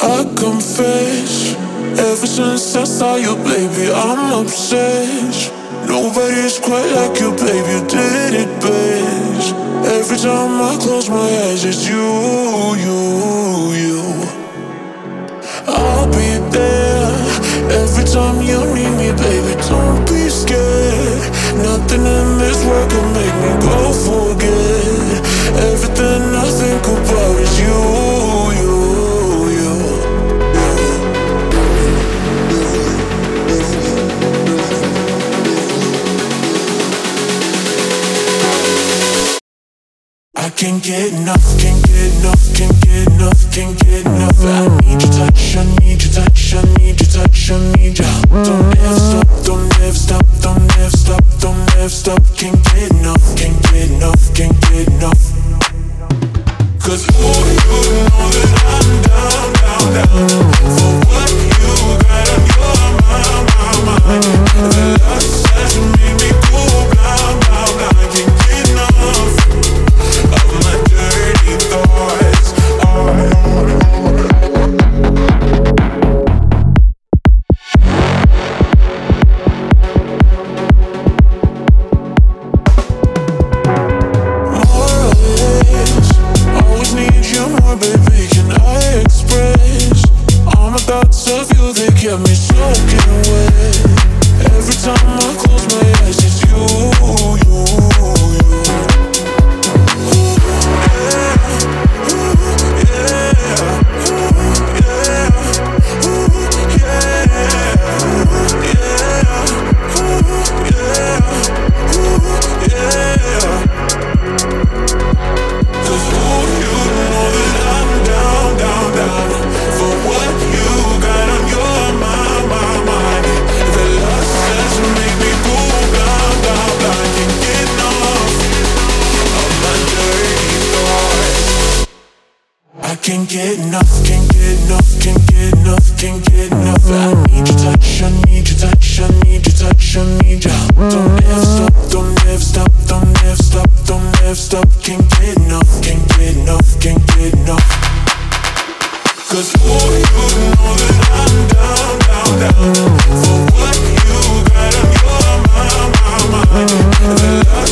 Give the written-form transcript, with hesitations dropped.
I confess, ever since I saw you, baby, I'm obsessed. Nobody's quite like you, baby, you did it best. Every time I close my eyes, it's you, you. I'll be there every time you need me, baby, don't be scared. Nothing in this world can make me go forget. Everything I think about is you. I can't get enough, can't get enough, can't get enough, can't get enough. I need your touch, I need your touch, I need your touch, I need you. Don't ever stop, don't ever stop, don't ever stop, don't ever stop. Can't get enough, can't get enough, can't get enough. Cause ooh, you know that I'm down, down, down for what you got on your mind. The lust that you make me go blind, blind, blind. Can't get enough of my dirty thoughts. More or less, always need you more, baby. Can I express all my thoughts of you? They kept me soaking wet. Every time I close my eyes, it's you. Can't get enough, can't get enough, can't get enough, can't get enough. I need your touch, I need your touch, I need your touch, I need you. Don't ever stop, don't ever stop, don't ever stop, don't ever stop. Can't get enough, can't get enough, can't get enough. Cause ooh, you know that I'm down, down, down for what you got on your mind.